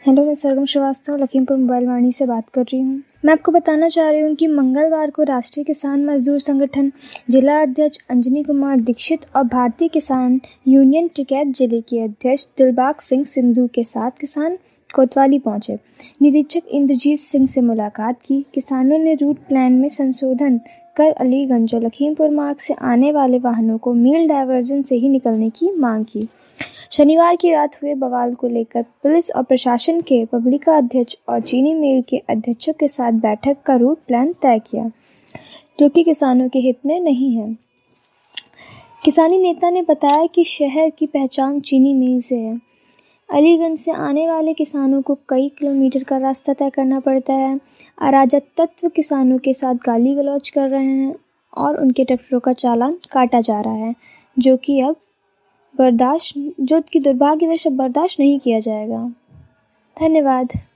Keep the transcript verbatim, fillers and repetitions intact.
Hello, मैं Sargam Srivastava Lakhimpur mobile Vani से बात कर रही हूँ। मैं आपको बताना चाह रही हूँ कि मंगलवार को राष्ट्रीय किसान मजदूर संगठन जिला अध्यक्ष अंजनी कुमार दीक्षित और भारतीय किसान यूनियन टिकैत जिले के अध्यक्ष दिलबाग सिंह सिंधु के साथ किसान कोतवाली पहुंचे। निरीक्षक इंद्रजीत सिंह से मुलाकात की। किसानों ने रूट प्लान में संशोधन कर अलीगंज और लखीमपुर मार्ग से आने वाले वाहनों को मील डायवर्जन से ही निकलने की मांग की। शनिवार की रात हुए बवाल को लेकर पुलिस और प्रशासन के पब्लिका अध्यक्ष और चीनी मिल के अध्यक्षों के साथ बैठक का रूट प्लान तय किया, जो कि किसानों के हित में नहीं है। किसानी नेता ने बताया कि शहर की पहचान चीनी मिल से है। अलीगंज से आने वाले किसानों को कई किलोमीटर का रास्ता तय करना पड़ता है। अराजक तत्व किसानों के साथ गाली गलौज कर रहे हैं और उनके ट्रैक्टरों का चालान काटा जा रहा है, जो कि अब बर्दाश्त जो कि दुर्भाग्यवश अब बर्दाश्त नहीं किया जाएगा। धन्यवाद।